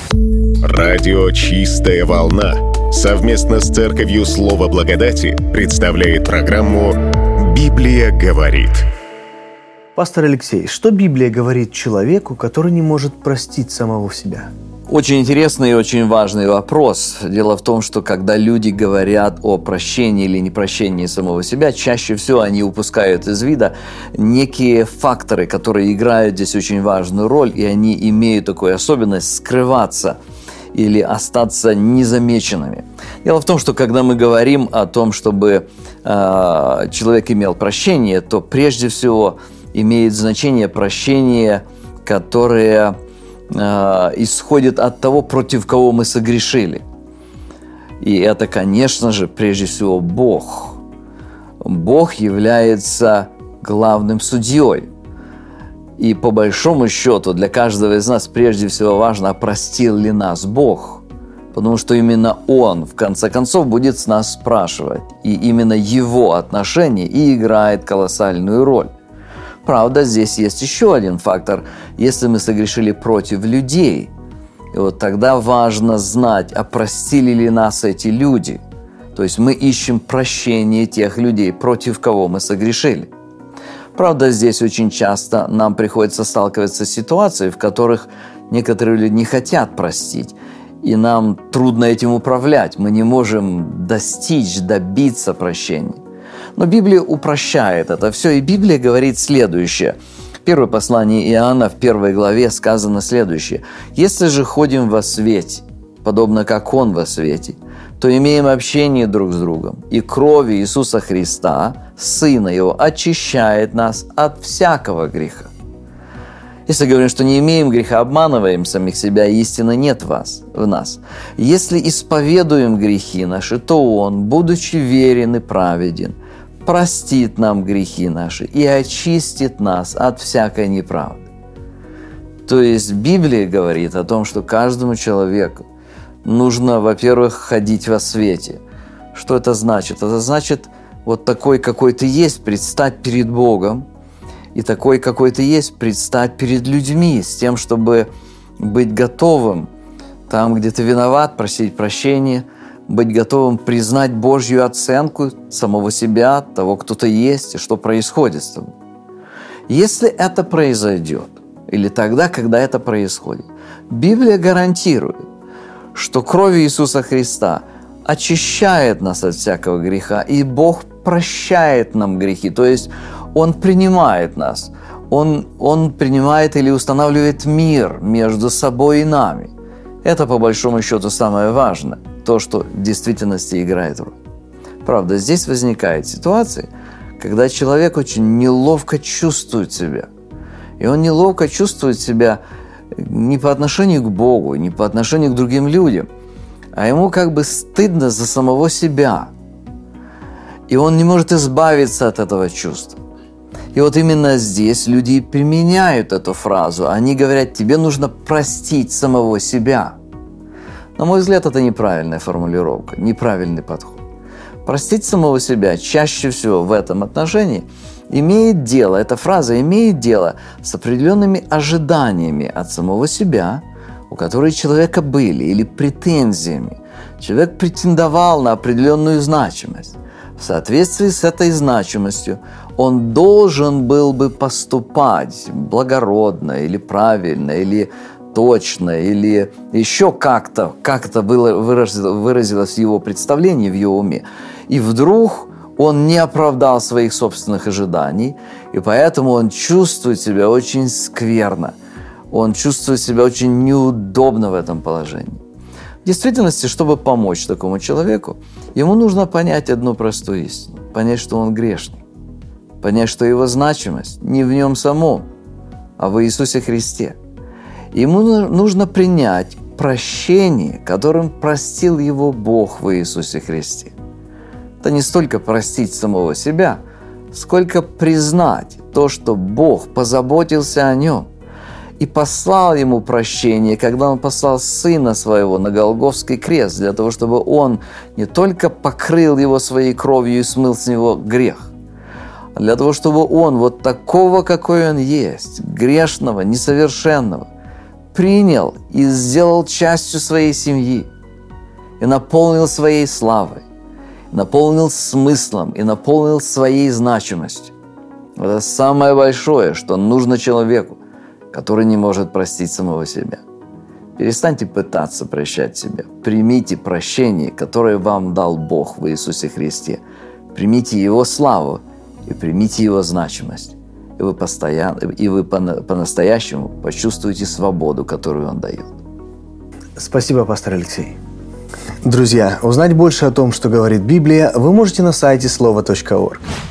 Радио «Чистая волна» совместно с Церковью Слова Благодати представляет программу «Библия говорит». Пастор Алексей, что Библия говорит человеку, который не может простить самого себя? Очень интересный и очень важный вопрос. Дело в том, что когда люди говорят о прощении или непрощении самого себя, чаще всего они упускают из вида некие факторы, которые играют здесь очень важную роль, и они имеют такую особенность скрываться или остаться незамеченными. Дело в том, что когда мы говорим о том, чтобы человек имел прощение, то прежде всего имеет значение прощение, которое исходит от того, против кого мы согрешили. И это, конечно же, прежде всего Бог. Бог является главным судьей. И по большому счету для каждого из нас прежде всего важно, простил ли нас Бог. Потому что именно Он, в конце концов, будет с нас спрашивать. И именно Его отношение и играет колоссальную роль. Правда, здесь есть еще один фактор. Если мы согрешили против людей, и вот тогда важно знать, а простили ли нас эти люди. То есть мы ищем прощение тех людей, против кого мы согрешили. Правда, здесь очень часто нам приходится сталкиваться с ситуацией, в которых некоторые люди не хотят простить, и нам трудно этим управлять. Мы не можем добиться прощения. Но Библия упрощает это все, и Библия говорит следующее. В первом послании Иоанна, в 1 главе сказано следующее. «Если же ходим во свете, подобно как Он во свете, то имеем общение друг с другом, и кровь Иисуса Христа, Сына Его, очищает нас от всякого греха». Если говорим, что не имеем греха, обманываем самих себя, и истины нет в нас. Если исповедуем грехи наши, то Он, будучи верен и праведен, простит нам грехи наши и очистит нас от всякой неправды. То есть Библия говорит о том, что каждому человеку нужно, во-первых, ходить во свете. Что это значит? Это значит, вот такой, какой ты есть, предстать перед Богом, и такой, какой ты есть, предстать перед людьми, с тем, чтобы быть готовым там, где ты виноват, просить прощения, быть готовым признать Божью оценку самого себя, того, кто ты есть, и что происходит с тобой. Если это произойдет, или тогда, когда это происходит, Библия гарантирует, что кровь Иисуса Христа очищает нас от всякого греха, и Бог прощает нам грехи, то есть Он принимает нас, Он принимает или устанавливает мир между собой и нами. Это, по большому счету, самое важное, то, что в действительности играет роль. Правда, здесь возникает ситуация, когда человек очень неловко чувствует себя. И он неловко чувствует себя не по отношению к Богу, не по отношению к другим людям, а ему как бы стыдно за самого себя. И он не может избавиться от этого чувства. И вот именно здесь люди применяют эту фразу. Они говорят, тебе нужно простить самого себя. На мой взгляд, это неправильная формулировка, неправильный подход. Простить самого себя чаще всего в этом отношении эта фраза имеет дело с определенными ожиданиями от самого себя, у которых человека были, или претензиями. Человек претендовал на определенную значимость. В соответствии с этой значимостью он должен был бы поступать благородно или правильно, или точно, или еще как-то выразилось в его представлении, в его уме. И вдруг он не оправдал своих собственных ожиданий, и поэтому он чувствует себя очень скверно. Он чувствует себя очень неудобно в этом положении. В действительности, чтобы помочь такому человеку, ему нужно понять одну простую истину. Понять, что он грешный. Понять, что его значимость не в нем самом, а в Иисусе Христе. Ему нужно принять прощение, которым простил его Бог в Иисусе Христе. Это не столько простить самого себя, сколько признать то, что Бог позаботился о нем и послал ему прощение, когда Он послал Сына Своего на Голгофский крест, для того, чтобы Он не только покрыл его своей кровью и смыл с него грех, а для того, чтобы Он вот такого, какой Он есть, грешного, несовершенного, принял и сделал частью своей семьи, и наполнил своей славой, наполнил смыслом и наполнил своей значимостью. Это самое большое, что нужно человеку, который не может простить самого себя. Перестаньте пытаться прощать себя. Примите прощение, которое вам дал Бог в Иисусе Христе. Примите Его славу и примите Его значимость. И вы по-настоящему почувствуете свободу, которую Он дает. Спасибо, пастор Алексей. Друзья, узнать больше о том, что говорит Библия, вы можете на сайте slova.org.